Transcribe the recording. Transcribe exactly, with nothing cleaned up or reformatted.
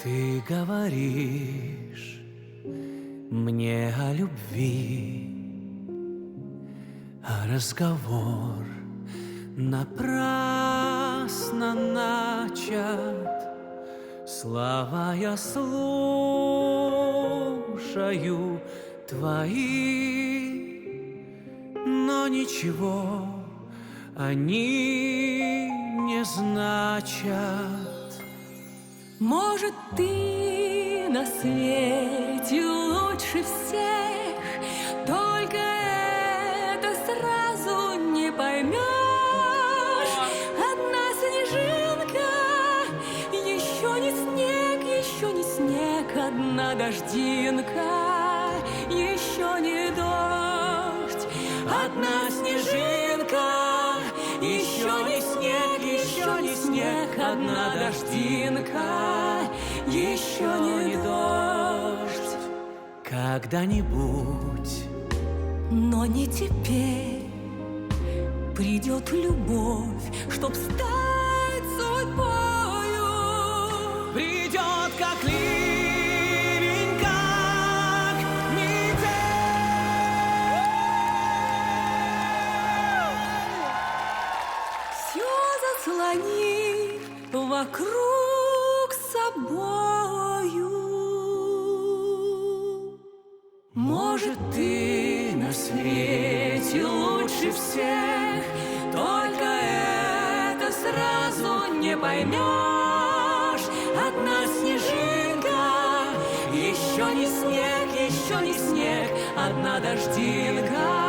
Ты говоришь мне о любви, а разговор напрасно начат. Слова я слушаю твои, но ничего они не значат. Может, ты на свете лучше всех, только это сразу не поймешь. Одна снежинка, еще не снег, еще не снег. Одна дождинка, еще не дождь. Одна снежинка, еще не снег, еще не снег. Одна дождинка, еще не дождь. Когда-нибудь, но не теперь, придет любовь, чтоб стать судьбою. придет как ливень, как метель. Все заслони вокруг собою. Может, ты на свете лучше всех, только это сразу не поймешь. Одна снежинка, еще не снег, еще не снег. Одна дождинка,